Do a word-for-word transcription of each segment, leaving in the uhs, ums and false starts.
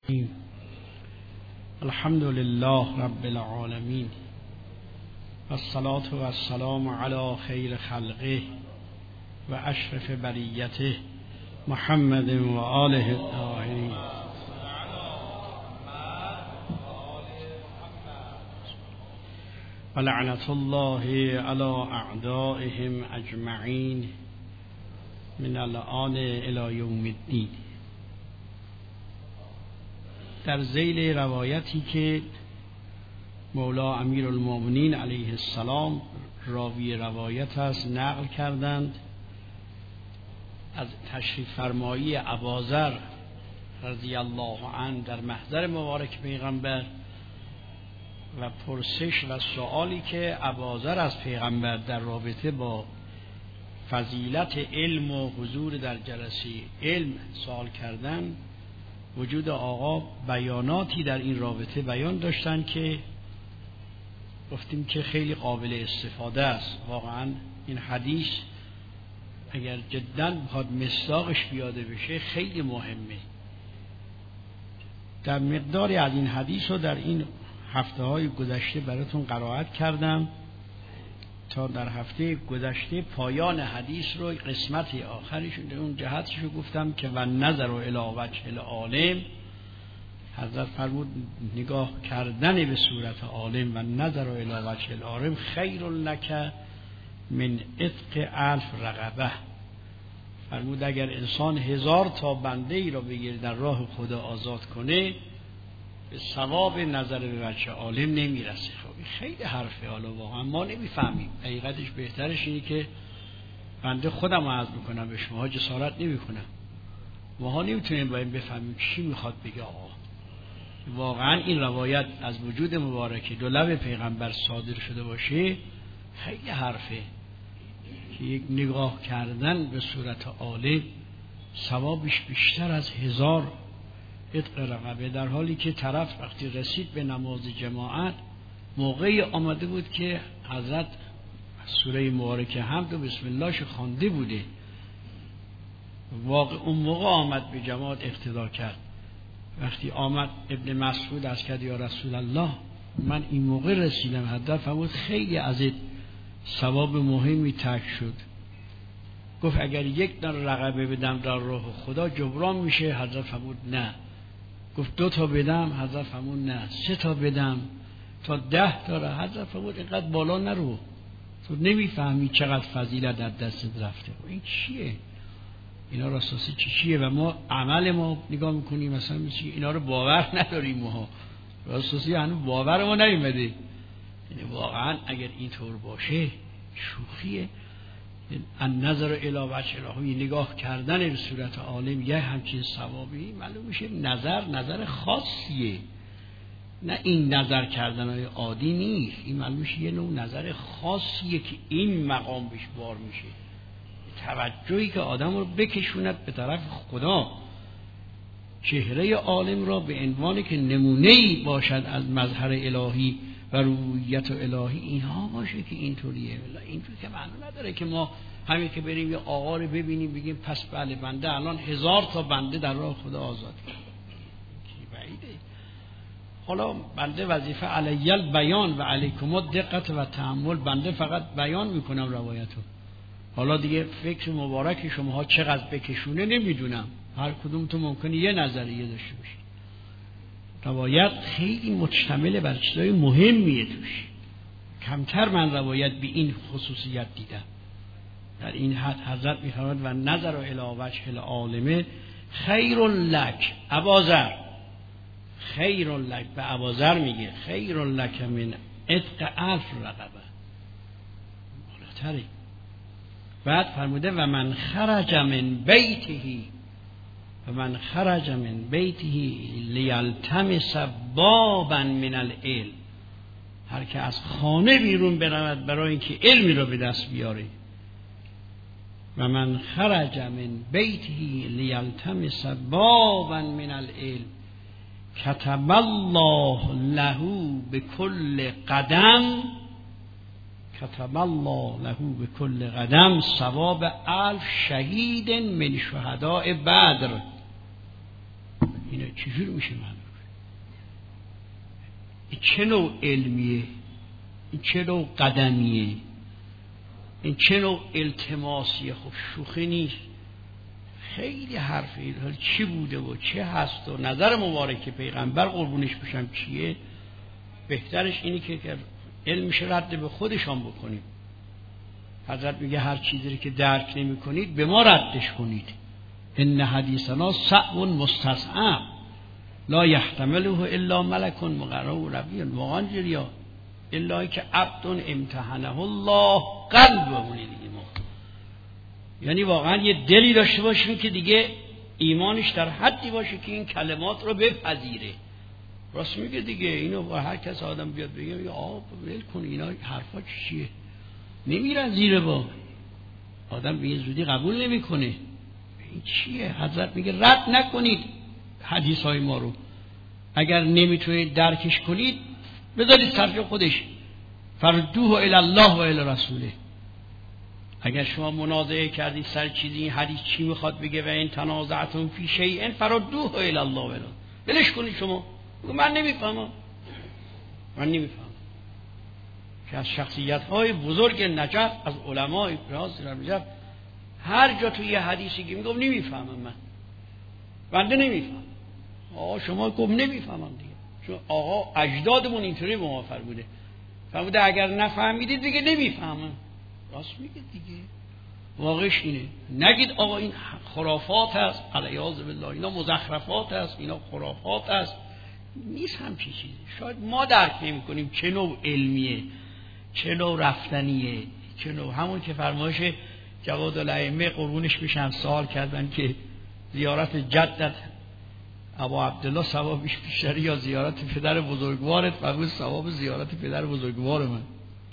الحمد لله رب العالمين والصلاة والسلام على خير خلقه و اشرف بریته محمد و آله الطاهرین. و لعنت الله علی اعدائهم اجمعین من الآن الی یوم الدین. در ذیل روایتی که مولا امیرالمومنین علیه السلام راوی روایت است نقل کردند از تشریف فرمایی ابوذر رضی الله عنه در محضر مبارک پیغمبر و پرسش و سوالی که ابوذر از پیغمبر در رابطه با فضیلت علم و حضور در جلسه علم سوال کردن، وجود آقا بیاناتی در این رابطه بیان داشتن که گفتیم که خیلی قابل استفاده است. واقعا این حدیث اگر جدا بخواد مصداقش بیاده بشه خیلی مهمه. در مقداری از این حدیث رو در این هفته های گذشته براتون قرائت کردم تا در هفته گذشته پایان حدیث رو قسمتی آخرش اون جهتش رو گفتم که و نظر و الی وجه العالم، حضرت فرمود نگاه کردن به صورت عالم و نظر و الی وجه العالم خیر لک من عتق الف رقبه. فرمود اگر انسان هزار تا بنده ای را بگیره در راه خدا آزاد کنه به ثواب نظر به وجه عالم نمیرسه. خب خیلی حرفه، حالا واقعا ما نمیفهمیم. حقیقتش بهترش اینه که بنده خودم عرض میکنم به شما، جسارت نمیکنم. ماها نمیتونیم باید بفهمیم چی میخواد بگه آقا. واقعا این روایت از وجود مبارک دو لب پیغمبر صادر شده باشه خیلی حرفه که یک نگاه کردن به صورت عالم ثوابش بیشتر از هزار عتق رقبه، در حالی که طرف وقتی رسید به نماز جماعت موقعی آمده بود که حضرت سوره مبارکه حمد و بسم اللهش خوانده بوده، واقع اون موقع آمد به جماعت اقتدا کرد. وقتی آمد ابن مسعود از کرد یا رسول الله من این موقع رسیدم، حضرت فرمود خیلی از ثواب مهمی ترک شد. گفت اگر یک دانه رقبه بدم در راه خدا جبران میشه؟ حضرت فرمود نه. گفت دو تا بدم؟ حضرت فرمود نه. سه تا بدم تا ده تا را؟ حضرت فرمود اینقدر بالا نرو، تو نمیفهمی چقدر فضیلت در دستت رفته. این چیه؟ اینا راستاسی چی چیه؟ و ما عمل ما نگاه میکنیم مثلا میشه اینا رو باور نداریم. ما راستاسی هنوز باور ما نیومده. یعنی واقعا اگر اینطور باشه شوخیه. النظر الی وجه الهی، نگاه کردن به صورت عالم یه همچین ثوابی معلوم میشه. نظر نظر خاصیه، نه این نظر کردن های عادی نیست. این معلوم میشه یه نوع نظر خاصیه که این مقام بهش بار میشه، توجهی که آدم رو بکشوند به طرف خدا، چهره عالم را به عنوانی که نمونه‌ای باشد از مظهر الهی و رویت الهی اینها باشه که اینطوریه. اینطوری که معنی نداره که ما همین که بریم یه آقا رو ببینیم بگیم پس بله بنده الان هزار تا بنده در راه خدا آزاد کرد. کی بعیده. حالا بنده وظیفه علی البیان و علیکم دقت و تأمل، بنده فقط بیان میکنم روایتو. حالا دیگه فکر مبارک شماها چقدر بکشونه نمیدونم، هر کدوم تو ممکنه یه نظریه داشته باشید. روایت خیلی مشتمل بر چیزای مهمیه توش. کمتر من روایت به این خصوصیت دیدم. در این حد حضرت می‌فرماید و نظر الی وجه العالم خیر لک. ابوذر خیر لک، به ابوذر میگه خیر لک من عتق الف رقبه. بالاتره. بعد فرموده و من خرج من بیته و من خرج من بیته لیلتمس بابا من العلم. هر که از خانه بیرون برود برای اینکه علمی را به دست بیاره. و من خرج من بیته لیلتمس بابا من العلم کتب الله له بكل قدم کتب الله له بكل قدم ثواب الف شهید من شهداء بدر. اینا چجور میشه معنی کنید؟ این چه نوع علمیه؟ این چه نوع قدمیه؟ این چه نوع التماسیه؟ خب شوخی نیست، خیلی حرفی. حالا چی بوده و چه هست و نظر مبارک پیغمبر قربونش بشم چیه؟ بهترش اینی که علمش رد به خودشان بکنیم. حضرت میگه هر چیزی که درک نمی کنید به ما ردش کنید. ان حدیثنا صعب مستصعب لا یحتمله الا ملک مقرب ربی. واقعا جریا الا که عبد امتحنه الله قلبه ایمان. یعنی واقعا یه دلی داشته باشیم که دیگه ایمانش در حدی باشه که این کلمات رو بپذیره. راست میگه دیگه. اینو با هر کس آدم بیاد بگه یا آب ول کن اینا حرفا چیه، نمیرن زیر با آدم به زودی قبول نمیکنه. این چیه؟ حضرت میگه رد نکنید حدیث های ما رو. اگر نمیتونید درکش کنید بذارید طرف خودش. فردوه الی الله و الی رسوله. اگر شما منازعه کردید سر چیزی این حدیث چی میخواد بگه و این تنازعتون فی شیء فردوه الی الله و الی بلش کنید. شما من نمیفهمم من نمیفهمم که از شخصیت های بزرگ نجف از علمای راز نجف هر جا توی یه حدیثی که میگم نمیفهمم من بنده نمیفهمم. آقا شما گفت نمیفهمم دیگه، چون آقا اجدادمون اینطوری به ما فرموده فرموده اگر نفهمیدید دیگه نمیفهمم. راست میگه دیگه، واقعش اینه. نگید آقا این خرافات است، علیاذ بالله اینا مزخرفات است، اینا خرافات است. نیست همچین چیزی. شاید ما درک نمی کنیم چه نوع علمیه، چه نوع رفتنیه، چه نوع. همون که فرمایش جواد الائمه قربونش میشم سوال کردن که زیارت جدت ابا عبدالله ثوابش بیشتره یا زیارت پدر بزرگوارت؟ فرمود ثواب زیارت پدر بزرگوار من.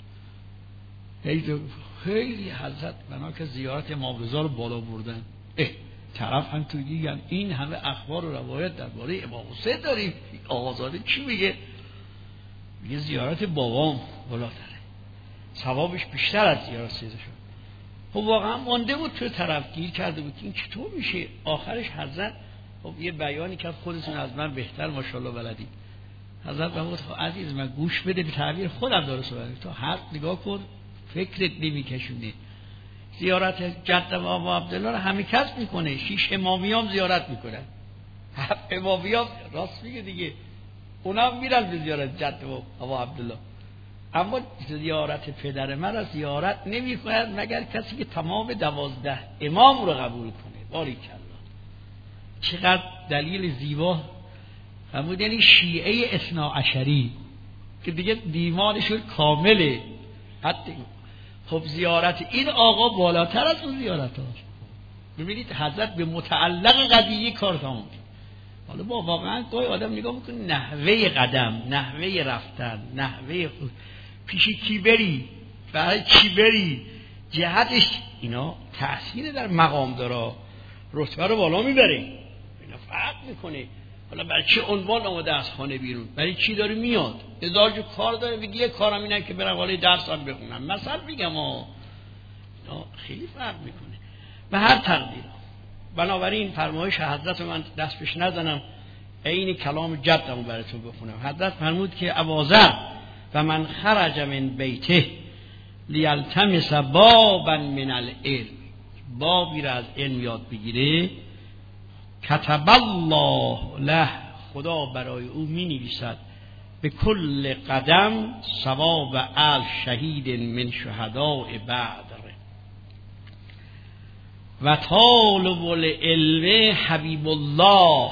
خیلی حضرت بنا که زیارت امام رضا رو بالا بردن. اه طرف هم تو دیگن این همه اخبار و روایت درباره امام حسین داریم. آقازاده چی میگه؟ میگه زیارت بابام بالاتره، ثوابش بیشتر از زیارت سیده شد. خب واقعا مانده بود تو طرف گیر کرده بود این چطور میشه. آخرش حضرت خب یه بیانی کرد خودتون از من بهتر ماشاءالله بلدید. حضرت فرمود خب عزیز من گوش بده به تعبیر خودم داره صحبت. تو حرف نگاه کن فکرت نمیکشونه. زیارت جد ابا عبدالله رو همه کس میکنه. شیش امامیام زیارت میکنن. هفت امامیام راست میگه دیگه اونم میرن به زیارت جد ابا عبدالله. اما زیارت پدر من را زیارت نمی کند مگر کسی که تمام دوازده امام رو قبول کنه. باریکالله. چقدر دلیل زیبا. فرمود یعنی شیعه اثنا عشری که دیگه دیوانشون کامله. حتی خب زیارت این آقا بالاتر از اون زیارت هاست. ببینید حضرت به متعلق قضیه کار تمام. حالا با واقعا گاهی آدم نگاه میکنه نحوه قدم، نحوه رفتن، نحوه خود پیش کی بری، برای چی بری، جهتش اینا تأثیر در مقام داره، رتبه رو بالا میبره، اینا فرق میکنه. حالا برای چه عنوان آمده از خانه بیرون، برای چی داره میاد، هزار جو کار داره. بگی یه کارم اینه که برم حالا درسم بخونم مثلا میگم ها، خیلی فرق میکنه به هر تقدیر. بنابراین فرمایش حضرت من دست پیش نزنم، این کلام جدمو براتون بخونم. حضرت فرمود که ابوذر و من خرج من بیته لیلتمس بابا من العلم، بابی را از علم یاد بگیره، کتب الله له، خدا برای او می نویسد به کل قدم ثواب الف شهید من شهداء بدر و طالب العلم حبیب الله،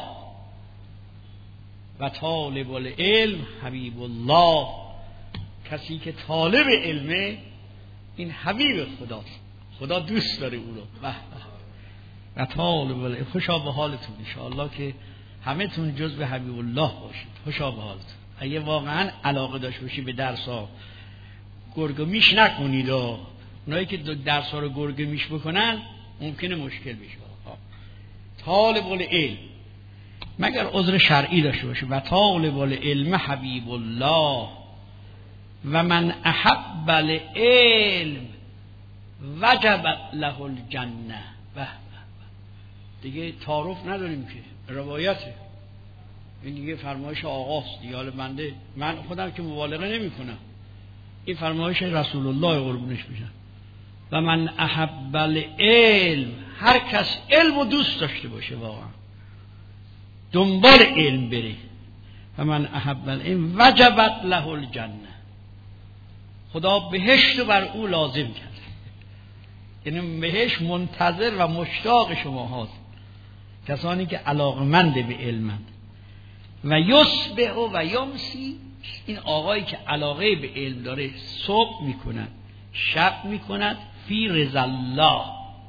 و طالب العلم حبیب الله، کسی که طالب علمه این حبیب خداست، خدا دوست داره او رو. به و طالب العلم. خوشا به حالتون انشاءالله که همه تون جزو حبیب الله باشید. خوشا به حالتون. اگه واقعا علاقه داشت باشید به درس ها، گرگه میش نکنید. و اونایی که درس ها رو گرگه میش بکنن ممکنه مشکل بشه. طالب العلم مگر عذر شرعی داشته باشه. و طالب العلم حبیب الله و من احب العلم وجب له الجنه. به دیگه تعارف نداریم که روایته. این دیگه فرمایش آقاست دیگه. حالا بنده من خودم که مبالغه نمی کنم، این فرمایش رسول الله قربونش میشن. و من احب العلم، هر کس علم و دوست داشته باشه واقعا دنبال علم بره، و من احب العلم وجبت له الجنه، خدا بهشت رو بر او لازم کرد. یعنی بهشت منتظر و مشتاق شما هاست، کسانی که علاقمند به علمند. و یصبح و یمسی، این آقایی که علاقه به علم داره صبح میکند شب میکند فی رضا الله،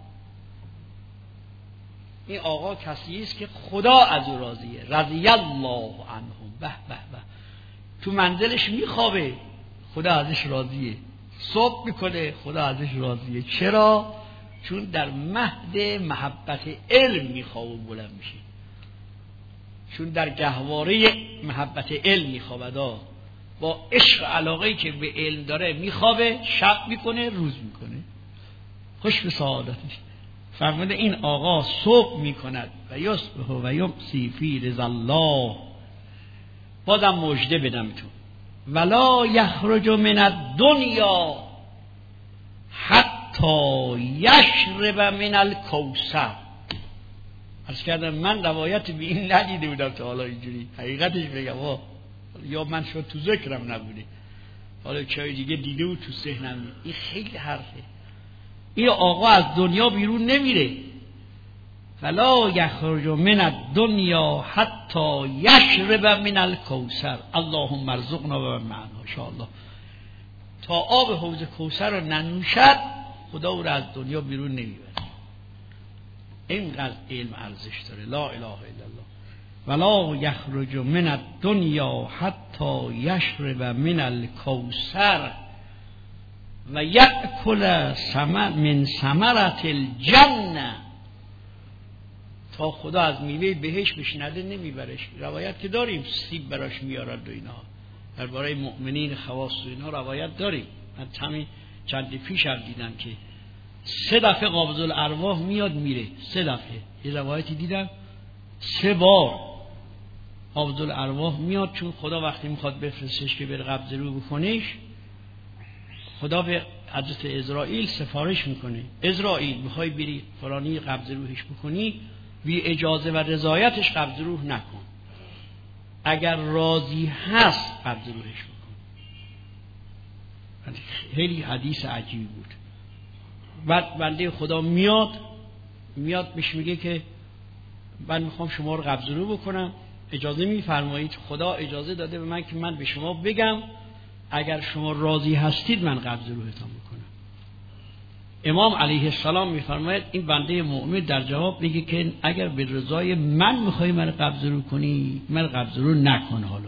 این آقا کسی است که خدا از او راضیه. رضی الله عنهم، به به به، تو منزلش میخوابه خدا ازش راضیه، صبح میکنه خدا ازش راضیه. چرا؟ چون در مهد محبت علم میخوابه و بلند میشه، چون در گهواره محبت علم میخوابه، با عشق و علاقه‌ای که به علم داره میخوابه، شب میکنه روز میکنه، خوش به سعادتش. فرموده این آقا صبح میکند و یصبح و یمسی فی رضا الله. بازم مژده بدم تو، ولا یخرج من الدنیا حتی یشرب من الکوثر. عرض کردم من روایت به این ندیده بودم تا حالا اینجوری، حقیقتش بگم ها، یا من شد تو ذکرم نبوده، حالا چای دیگه دیده بود تو ذهنم. این خیلی حرفه، این آقا از دنیا بیرون نمیره. فلا یخرج من الدنیا حتی یشرب من الکوثر، اللهم ارزقنا و من معنا ان شاء الله. تا آب حوض کوثر رو ننوشد خدا او را از دنیا بیرون نمیبره. اینقدر علم ارزش داره. لا اله الا الله. ولا یخرج من الدنیا حتی یشرب من الکوثر و یأکل ثمر من ثمرة الجنه، تا خدا از میوه بهشت بشنده نمیبرش. روایت که داریم سیب براش میارد و اینا، درباره مؤمنین خواص و اینا روایت داریم. من همین چند پیش هم دیدم که سه دفعه قابض الارواح میاد میره، سه دفعه. یه روایتی دیدم سه بار قابض الارواح میاد، چون خدا وقتی میخواد بفرستش که بره قبض روح بکنش، خدا به حضرت عزرائیل سفارش میکنه، عزرائیل میخوای بری فلانی قبض روحش بکنی، بی اجازه و رضایتش قبض روح نکن، اگر راضی هست قبض روحش بکن. خیلی حدیث عجیبی بود. بعد بنده خدا میاد میاد بهش میگه که من میخوام شما رو قبض روح بکنم، اجازه میفرمایید؟ خدا اجازه داده به من که من به شما بگم اگر شما راضی هستید من قبض روحتان بکنم. امام علیه السلام میفرماید این بنده مؤمن در جواب میگه که اگر به رضای من میخوای من قبض روح کنی، من قبض روح نکن، حالا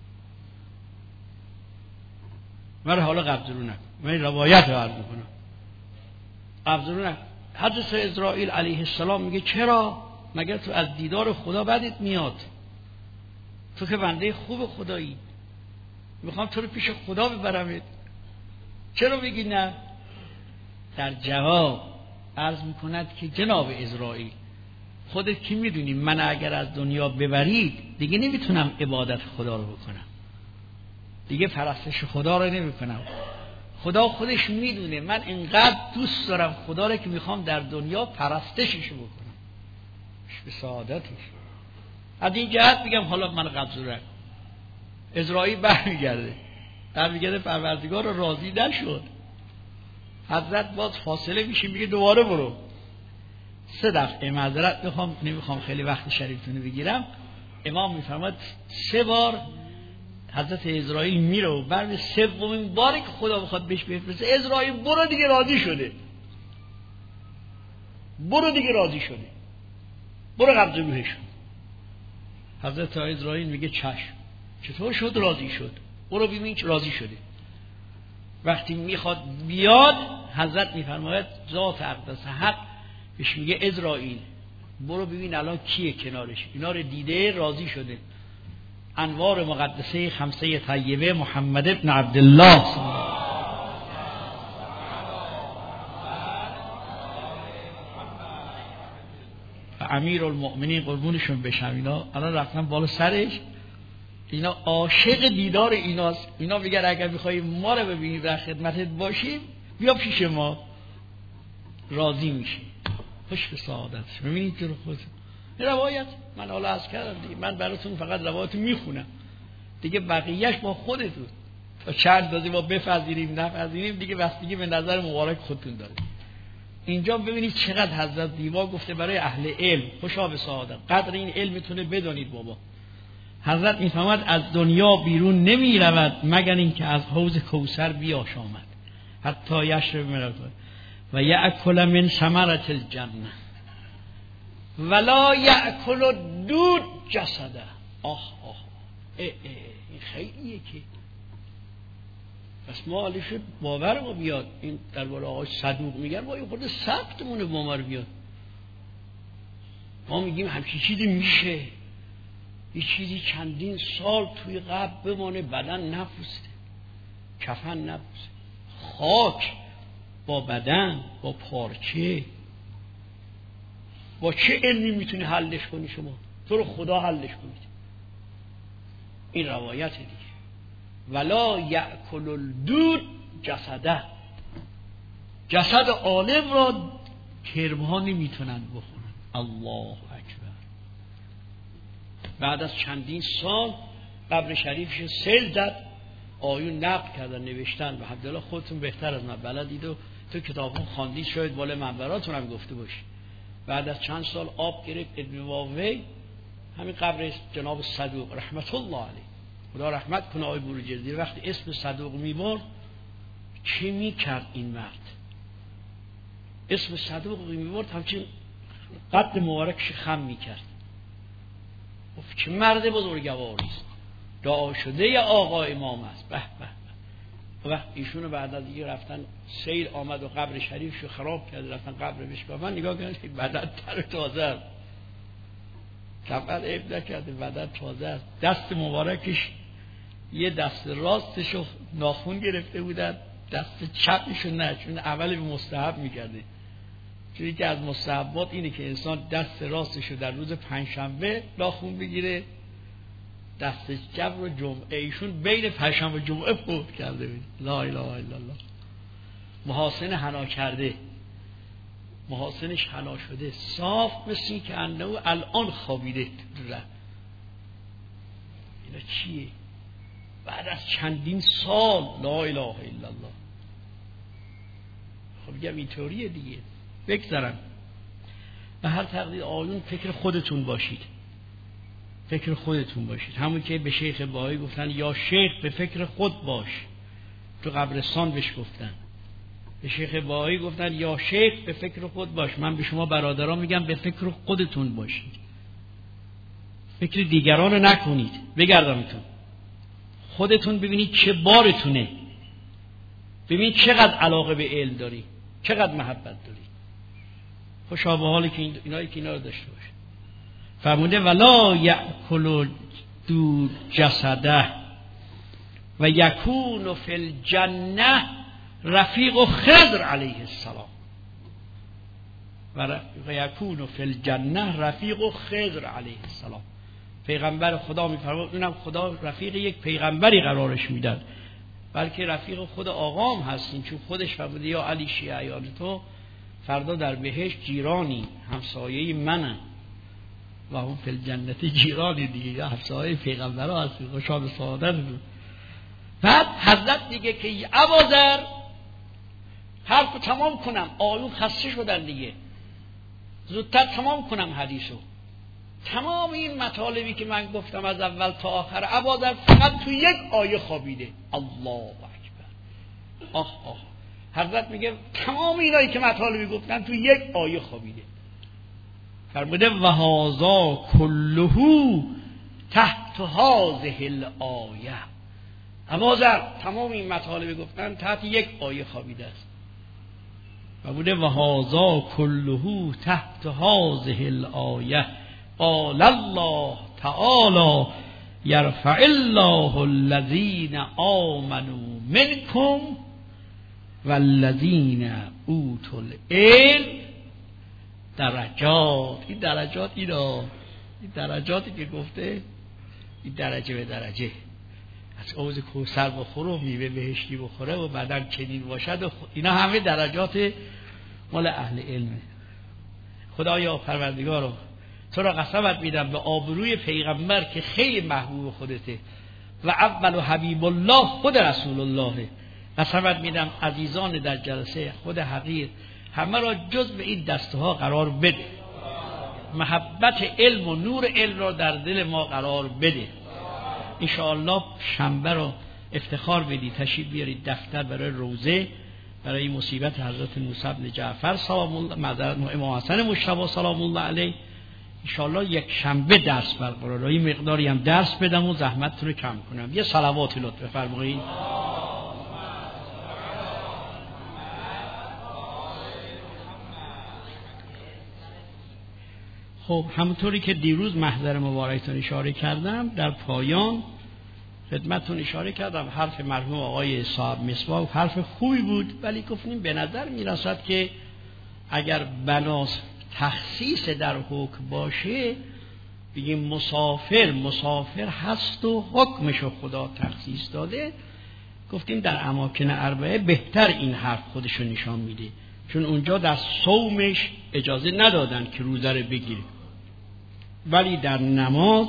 من حالا قبض روح نکن، من روایت رو عرض میکنم، قبض روح نکن. حضرت عزرائیل علیه السلام میگه چرا؟ مگر تو از دیدار خدا بدت میاد؟ تو که بنده خوب خدایی، میخوام تو رو پیش خدا ببرمت، چرا میگی نه؟ در جواب عرض میکند که جناب عزرائیل خودت کی میدونی من اگر از دنیا ببرید دیگه نمیتونم عبادت خدا رو بکنم، دیگه پرستش خدا رو نمیکنم. خدا خودش میدونه من اینقدر دوست دارم خدا رو که میخوام در دنیا پرستشش بکنم به سعادتش. از این جهت میگم حالا من قبض رو. عزرائیل برمیگرده برمیگرده پروردگار رو راضی نشد. حضرت باز فاصله میشه میگه دوباره برو. سه دفعه معذرت میخوام نمیخوام خیلی وقت شریفتون بگیرم. امام میفرماد سه بار حضرت عزرائیل میره و بعد سومین باری که خدا بخواد بهش بفرسته عزرائیل برو دیگه راضی شده، برو دیگه راضی شده، برو قبض روحش. حضرت عزرائیل میگه چشم. چطور شد راضی شد؟ برو ببین چه راضی شده. وقتی میخواد بیاد حضرت میفرماید ذات اقدس حق بهش میگه عزرائیل برو ببین الان کیه کنارش، اینا رو دیده راضی شده. انوار مقدسه خمسه طیبه محمد ابن عبدالله امیر المؤمنین قربونشون بشم، اینا الان رفتن بالا سرش اینا عاشق دیدار ایناست. اینا میگن اگر میخوایی ما رو ببینی در خدمتت باشیم بیا پیش ما، راضی میشی، خوش به سعادت. ببینید تو خود روایت من حالا از کردم دیگه، من براتون فقط روایت میخونم دیگه، بقیهش با خودتون تا چند بازی ما بپذیریم نپذیریم دیگه بستگی به نظر مبارک خودتون داره. اینجا ببینید چقدر حضرت دیوا گفته برای اهل علم خوشا به سعادت، قدر این علمتونه بدانید بابا. حضرت میفهمد از دنیا بیرون نمی رود مگر اینکه از حوض کوثر بیاشامد حتی یشرب من و یأکل من ثمرة الجنه ولا یأکل دود جسده. آه آه اه اه این خیلیه که بس ما حالی شد باور ما بیاد. این در بالا آقای صدوق میگن ما این خود ثبتمونه باور بیاد. ما میگیم همچین چیزی میشه، یه چیزی چندین سال توی قبر بمانه، بدن نپوسته، کفن نپوسته، خاک با بدن با پارچه، با چه علمی میتونی حلش کنی شما؟ تو رو خدا حلش کنید. این روایت دیگه. ولا یأکل الدود جسده، جسد عالم را کرم‌ها نمیتونن بخورن. الله اکبر. بعد از چندین سال قبر شریفش سیل زد، آیون نقل کردن نوشتن و عبدالله خودتون بهتر از من بلدید و تو کتابون خواندید، شاید بالا منبراتون هم گفته باشی. بعد از چند سال آب گرفت ابن واوی همین قبر جناب صدوق رحمت الله علیه، خدا رحمت کنه آقای بروجردی، وقتی اسم صدوق میبرد چه میکرد این مرد؟ اسم صدوق میبرد همچین قد مبارکش خم میکرد. گفت چه مرد بزرگواری است، دعا شده یا آقا امام است. به به به. وقت ایشونو بعد از دیگه رفتن سیل آمد و قبر شریفشو خراب کرد، رفتن قبر بشکافن، نگاه کردن بدن تر تازه است، کفن عیب نکرده، بدن تازه است. دست مبارکش یه دست راستشو ناخون گرفته بودن، دست چپشو نه، چون اول به مستحب میکرده، چون که از مستحبات اینه که انسان دست راستشو در روز پنجشنبه ناخون بگیره، دست چپ رو جمعه. ایشون بین پنجشنبه و جمعه فوت کرده بود. لا اله الا الله. محاسن حنا کرده، محاسنش حنا شده، صاف مثل که انه الان خوابیده ره. اینا چیه؟ بعد از چندین سال لا اله الا الله. خب بگم اینطوریه دیگه. بگذارم به هر تقدیر آیون فکر خودتون باشید، فکر خودتون باشید. همون که به شیخ بهایی گفتن یا شیخ به فکر خود باش، تو قبرستان بهش گفتن. به شیخ بهایی گفتن یا شیخ به فکر خود باش. من به شما برادران میگم به فکر خودتون باشید، فکر دیگران رو نکنید. بگردمتون خودتون ببینید چه بارتونه، ببینید چقدر علاقه به علم داری، چقدر محبت داری. خوشا به حالی که این اینایی که اینا رو داشته باشه. فرموده ولا یأکل دود جسده و یکون فی الجنه رفیق خضر علیه السلام و یکون فی الجنه رفیق خضر علیه السلام. پیغمبر خدا میفرماد اونم خدا رفیق یک پیغمبری قرارش میداد، بلکه رفیق خود آقام هستین، چون خودش فرموده یا علی شیعیان تو فردا در بهشت جیرانی همسایه منن و هم فی الجنت جیرانی دیگه، یا همسایه پیغمبر ها هستین. خوشا به سعادت. بعد حضرت دیگه که ابوذر حرف تمام کنم، آیون خسته شدن دیگه، زودتر تمام کنم حدیثو. تمام این مطالبی که من گفتم از اول تا آخر، ابوذر فقط تو یک آیه خوابیده. الله اکبر. آه آه. حضرت میگه تمام اینایی که مطالبی گفتن تو یک آیه خوابیده. فرموده و هذا کله تحت هذه الآیه. ابوذر تمام این مطالبی گفتن تحت یک آیه خوابیده است. فرموده و هذا کله تحت هذه الآیه. قال الله تعالی یرفع الله الذین آمنوا منکم والذین اوتوا العلم درجات. این درجات اینا، این درجاتی که گفته درجه به درجه، از حوض کوثر بخوره و میوه بهشتی بخوره و بعداً چنین باشد و اینا همه درجات مال اهل علمه. خدایا پروردگارا تو را قسمت میدم به آبروی پیغمبر که خیلی محبوب خودته و اول و حبیب الله خود رسول الله، قسمت میدم عزیزان در جلسه خود حقیر همه را جز به این دسته ها قرار بده، محبت علم و نور علم را در دل ما قرار بده. انشاءالله شنبه را افتخار بدید، تشریف بیارید دفتر برای روزه، برای مصیبت حضرت موسی بن جعفر سلام الله، معذرت امام حسن مجتبی سلام الله علیه. انشاءالله یک شنبه درس برقراره، این مقداری هم درس بدم و زحمتتون رو کم کنم. یه صلوات لطف بفرمایید. خب همونطوری که دیروز محضر مبارکتون اشاره کردم، در پایان خدمتتون اشاره کردم حرف مرحوم آقای صاحب مصباح حرف خوبی بود، ولی گفتیم به نظر میرسد که اگر بناس تخصیص در حکم باشه بگیم مسافر مسافر هست و حکمشو خدا تخصیص داده، گفتیم در اماکن اربعه بهتر این حرف خودشو نشان میده، چون اونجا در صومش اجازه ندادن که روزه رو بگیره، ولی در نماز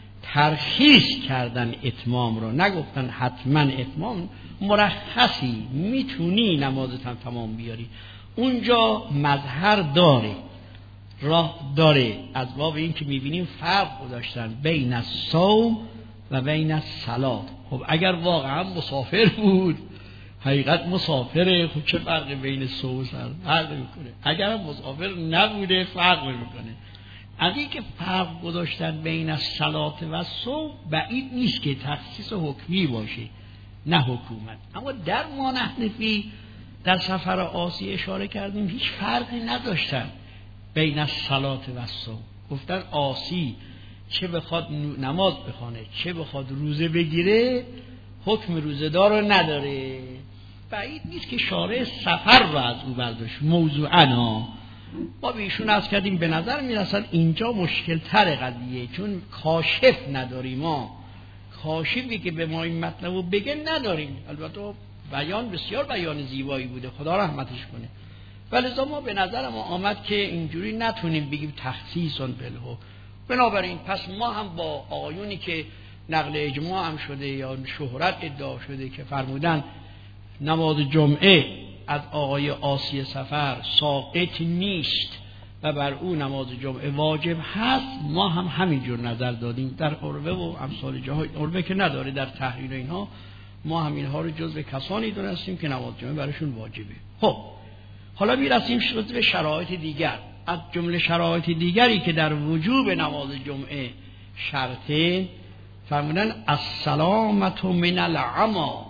ترخیص کردن اتمام رو، نگفتن حتما اتمام، مرخصی میتونی نمازت هم تمام بیاری. اونجا مظهر داره، راه داره، از باب این که میبینیم فرق گذاشتن بین الصوم و بین الصلاة. خب اگر واقعا مسافر بود، حقیقت مسافره، خب چه فرق بین صوم و صلاة فرق میکنه؟ اگر مسافر نبوده فرق میکنه. از این که فرق گذاشتن بین الصلاة و صوم بعید نیست که تخصیص حکمی باشه، نه حکومت. اما در ما حنفی در سفر آسی اشاره کردیم هیچ فرقی نداشتن بین الصلاة و صوم. گفتن آسی چه بخواد نماز بخونه چه بخواد روزه بگیره حکم روزه‌دار رو نداره. بعید نیست که شارع سفر رو از او برداشت. موضوعاً ما به ایشون عرض کردیم به نظر میرسد اینجا مشکل تر قضیه، چون کاشف نداریم، ما کاشفی که به ما این مطلب رو بگه نداریم. البته بیان بسیار بیان زیبایی بوده، خدا رحمتش کنه، ولی ما به نظر ما آمد که اینجوری نتونیم بگیم تخصیصاً بلهو. بنابراین پس ما هم با آقایونی که نقل اجماع هم شده یا شهرت ادعا شده که فرمودن نماز جمعه از آقای آسی سفر ساقط نیست و بر او نماز جمعه واجب هست، ما هم همینجور نظر دادیم. در عربه و امثال جاهای عربه که نداره در تحریر اینها، ما هم اینها رو جزو کسانی دونستیم که نماز جمعه براشون واجبه. خب حالا میرسیم به شرایط دیگر. از جمله شرایط دیگری که در وجوب نماز جمعه شرطه، فرمودن السلامت من العما،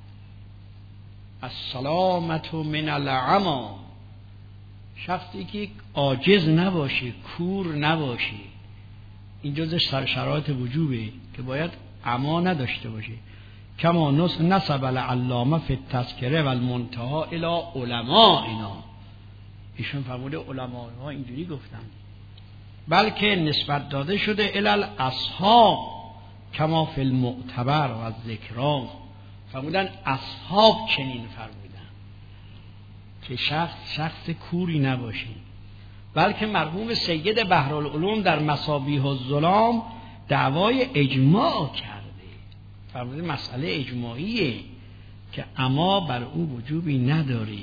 السلامت من العما، شخصی که عاجز نباشه، کور نباشه، این جزء شرایط وجوبه که باید عما نداشته باشه. کما نسب العلامه فی التذکره و المنتهى الی علماء، اینا ایشون فرموده علماء ها اینجوری گفتن، بلکه نسبت داده شده الی الاصحاب کما فی المعتبر و ذکران. فرمودن اصحاب چنین فرمودن که شخص شخص کوری نباشه، بلکه مرحوم سید بحرالعلوم در مصابیح الظلام دعوای اجماع کرده، فرموده مسئله اجماعیه که اما بر او وجوبی نداره.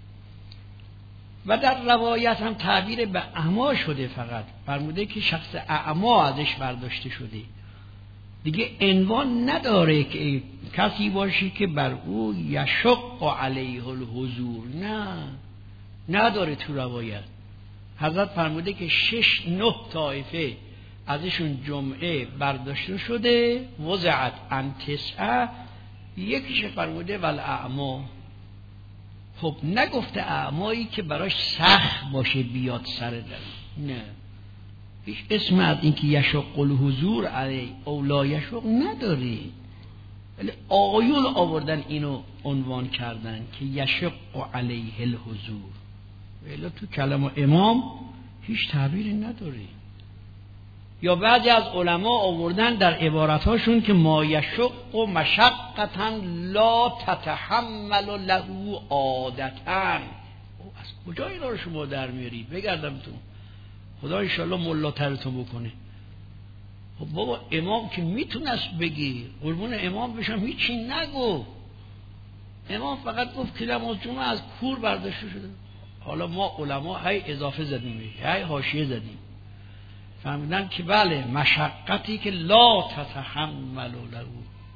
و در روایت هم تعبیر به اعما شده، فقط فرموده که شخص اعما ازش برداشته شده، دیگه عنوان نداره که کسی باشی که بر او یشق علیه الحضور، نه نداره تو روایت. حضرت فرموده که شش نه طایفه ازشون جمعه برداشته شده، وضعت عن تسعه، یکیش فرموده والاعما. خب نگفته اعمایی که براش سخت باشه بیاد سر در، نه، هیچ اسم از این که یشق الحضور علی اولا یشق نداری، ولی آقایون آوردن اینو عنوان کردن که یشق علیه الحضور، ولی تو کلام امام هیچ تعبیری نداری. یا بعضی از علما آوردن در عباراتاشون که ما یشق و مشقتا لا تتحمل له عادتا. از کجا اینا رو شما در میاری؟ بگردم تو خدا انشالله ملاترتون بکنه. خب بابا امام که میتونست بگی، قربون امام بشم هیچی نگو. امام فقط گفت که نماز جمعه از کور برداشته شده. حالا ما علما هی اضافه زدیم، هی حاشیه زدیم، فهمیدن که بله مشقتی که لا تتحمل له،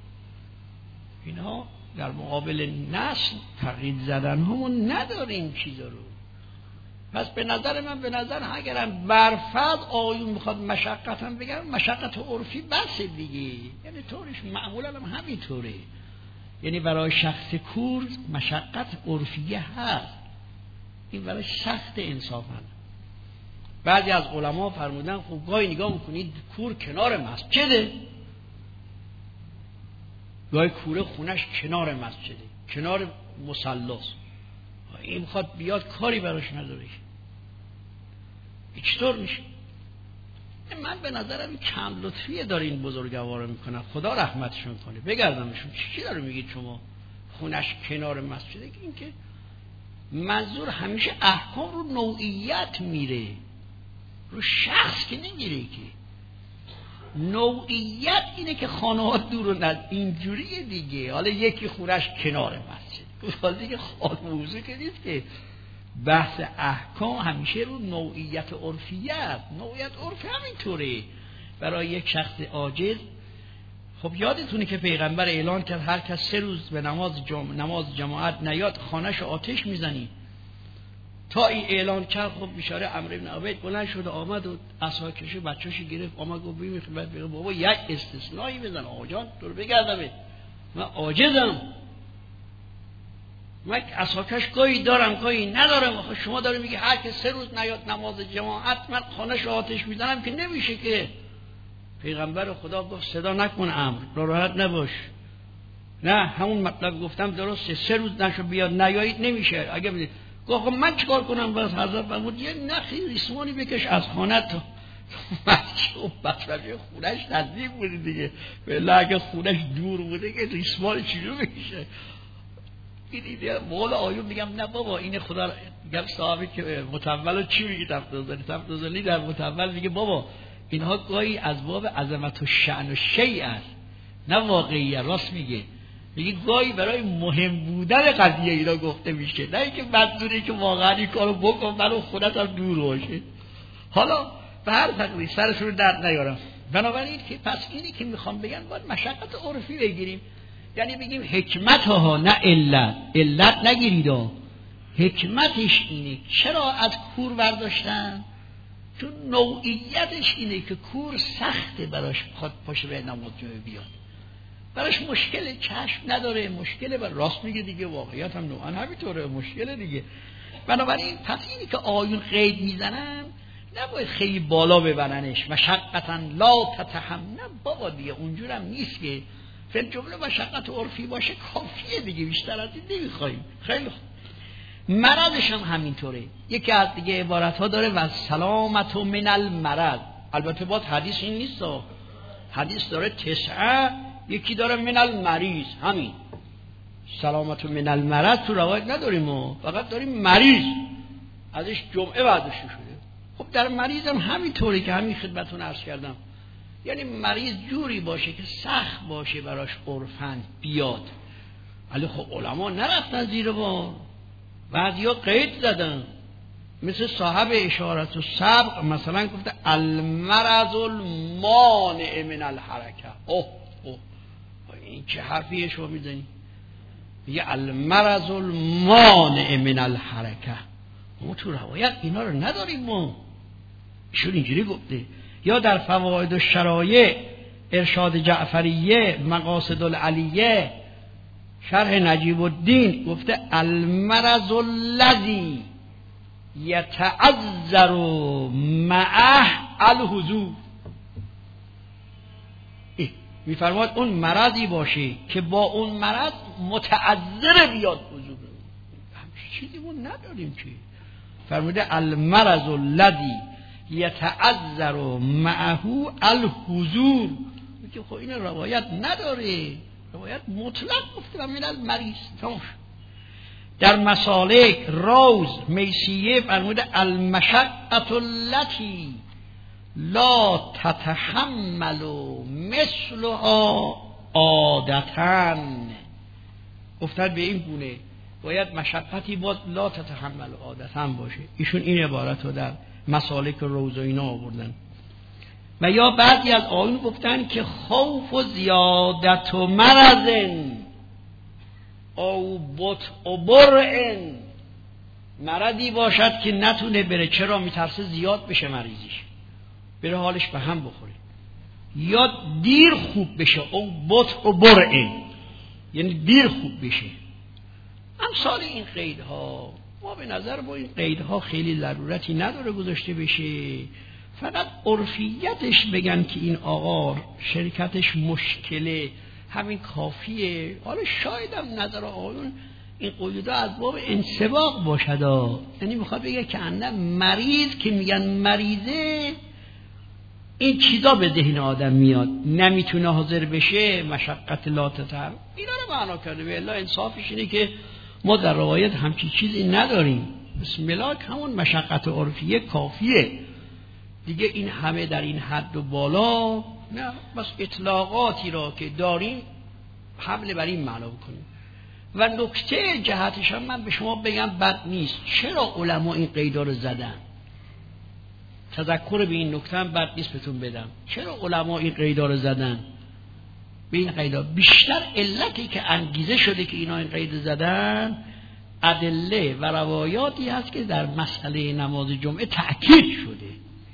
اینها در مقابل نسل تقیید زدن همون نداریم چیزا رو. پس به نظر من به نظر اگرم برفض آیون میخواد مشقت هم بگم، مشقت عرفی بسه دیگه، یعنی طورش معمولا هم همینطوره. یعنی برای شخص کور مشقت عرفیه هست، این برای سخت انصافا. بعضی از علما فرمودن خب گاهی نگاه میکنید کور کنار مسجده، گاهی کوره خونش کنار مسجده، کنار مصلاست، این میخواد بیاد کاری براش نداره، چطور میشه؟ من به نظرم کم لطفیه داره این بزرگوارا میکنن، خدا رحمتشون کنه. بگردمشون چی داره میگید شما خونش کنار مسجده؟ این که منظور همیشه احکام رو نوعیت میره، رو شخص که نمیره. که نوعیت اینه که خانه‌ها دور و نزد اینجوریه دیگه. حالا یکی خونش کنار مسجد، حالا دیگه خال موضوع که نیست که. بحث احکام همیشه رو نوعیت عرفیت، نوعیت عرفی همینطوره برای یک شخص عاجز. خب یادتونه که پیغمبر اعلان کرد هر کس سه روز به نماز جمع... نماز جماعت نیاد خانه‌شو آتش میزنی. تا این اعلان کرد خب بیچاره عمرو بن عبید بلند شد آمد و عصا کش بچه‌شو گرفت آمد گفت ببین بابا یک استثنایی بزن آقا جان تو رو بگردم، من عاجزم، من عصاکش گاهی دارم گاهی ندارم. شما داری میگی هر که سه روز نیاد نماز جماعت من خانه‌ش آتش میزنم، که نمیشه که. پیغمبر خدا گفت صدا نکن عمرو، ناراحت نباش، نه همون مطلب گفتم درسته، سه روز نشو بیاد نیایید نمیشه. اگه بگید گفت من چیکار کنم؟ بس حضرت فرمود یه نخی ریسمانی بکش از خانه تو. بچه بچه خونش نزدیک بوده دیگه، ولی اگه خونش دور بوده که ریسمان چجور بکشه؟ این ایده مولا آیون میگم نه بابا این خدا میگم صاحبی که متولو چی میگی تفتازلی تفتازلی در متول میگه بابا اینها گاهی از باب عظمت و شأن و شیء است نه واقعیه. راست میگه، میگه گاهی برای مهم بودن قضیه اینا گفته میشه، نه اینکه منظوری که واقعا این کارو بکن برای خودت هم دور باشه. حالا به هر تقدیر سرش رو درد نیارم. بنابراین که پس اینی که میخوام بگم باید مشقت عرفی بگیریم، یعنی بگیم حکمت ها نه علت، علت نگیرید. حکمتش اینه چرا از کور برداشتن؟ چون نوعیتش اینه که کور سخته براش بخواد پاشه به نماز جمعه بیاد، براش مشکل چشم نداره، مشکل بر راست میگه دیگه، واقعیت هم نوعا همینطوره، مشکل دیگه. بنابراین پس اینی که آیون قید میزنن نباید خیلی بالا ببرنش، مشقتا لا تتحمل، نه بابا دیگه اونجورم نیست که فعل جمله مشقت عرفی باشه کافیه دیگه، بیشتر از این نمیخوایم. خیلی خوب. مرضش هم همینطوره. یکی از دیگه عبارت ها داره و سلامت من المرض، البته باید حدیث این نیست، حدیث داره تسعه، یکی داره من المریض، همین سلامت من المرض تو روایت نداریم و فقط داریم مریض، ازش جمعه برداشته شده. خب در مریض هم همینطوره که همین خدمتون عرض کردم، یعنی مریض جوری باشه که سخت باشه براش عرفن بیاد. ولی خب علما نرفتن زیر بار، بعضیا قید زدن، مثل صاحب اشارت و سبق مثلا گفته المرض المانع من الحرکه. اوه اوه این چه حرفیه شما میزنی؟ میگه المرض المانع من الحرکه. ما تو روایت اینا رو نداریم، ما ایشون اینجوری گفته. یا در فواید و شرایع ارشاد جعفریه مقاصد العلیه شرح نجیب الدین گفته المرض الذی یتعذر معه الحضور. میفرماید اون مرضی باشه که با اون مرض متعذر بیاد حضور. همچین چیزی ما نداریم که. فرموده المرض الذی یتعذر معه الحضور. میگه خب این روایت نداره، روایت مطلق گفته من المریض. در مسالک روز میسیه فرموده المشقة التي لا تتحمل مثلها عادتاً. گفتن به این گونه باید مشقتی باید لا تتحمل عادتاً باشه. ایشون این عبارت رو در مسالک روز و اینا آوردن. و یا بعضی از آیون گفتن که خوف و زیادت و مرضن او بط و برعن، مرضی باشد که نتونه بره، چرا؟ میترسه زیاد بشه مریضیش، بره حالش به هم بخوره، یا دیر خوب بشه او بط و برعن، یعنی دیر خوب بشه. امثال این قیدها ما به نظر ما این قیدها خیلی ضرورتی نداره گذاشته بشه، فقط عرفیتش بگن که این آقا شرکتش مشکله، همین کافیه. حالا شاید هم نظر آقایون این قیودا از باب انسباق باشد، یعنی میخواد بگه که اندم مریض که میگن مریضه این چیزا به ذهن آدم میاد، نمیتونه حاضر بشه، مشقت لا تتحمل، اینا رو معنا کرده. به الله انصافش اینه که ما در روایت همچی چیزی نداریم. بسم الله همون مشقت عرفیه کافیه دیگه، این همه در این حد و بالا نه، بس اطلاقاتی را که داریم حمله بر این معنا بکنیم. و نکته جهتش هم من به شما بگم بد نیست. چرا علما این قیدا رو زدن؟ تذکر به این نکته هم بد نیست بهتون بدم. چرا علما این قیدا رو زدن؟ به این قیدا بیشتر علتی که انگیزه شده که اینا این قید زدن ادله و روایاتی هست که در مسئله نماز جمعه تأکید شده.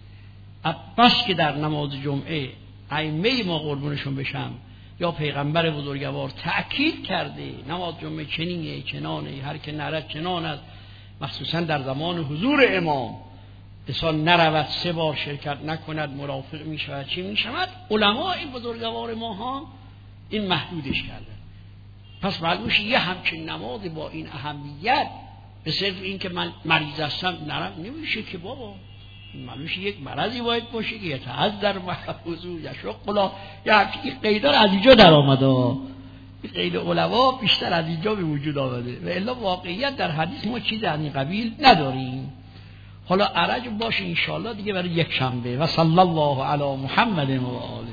بس که در نماز جمعه ائمه ما قربونشون بشم یا پیغمبر بزرگوار تأکید کرده نماز جمعه چنینه چنانه، هر که نرد چنان است، مخصوصا در زمان حضور امام انسان نرود سه بار شرکت نکند مرافق می شود چی می شود. علماء این بزرگوار ما ها این محدودش کردن. پس معلومش یه همچین نماز با این اهمیت به صرف این که من مریض هستم نرم نمیشه که بابا، معلومش یک مرضی باید باشه که یتعذر محفوظو یشقلا، یا همچین قیدا از اینجا در آمده. این قید علما بیشتر از اینجا به وجود آمده و الا واقعیت در حدیث ما چیز از این قبیل نداریم. حالا عرج باشه انشاءالله دیگه برای یک شنبه. و صلی الله علی محمد و آله.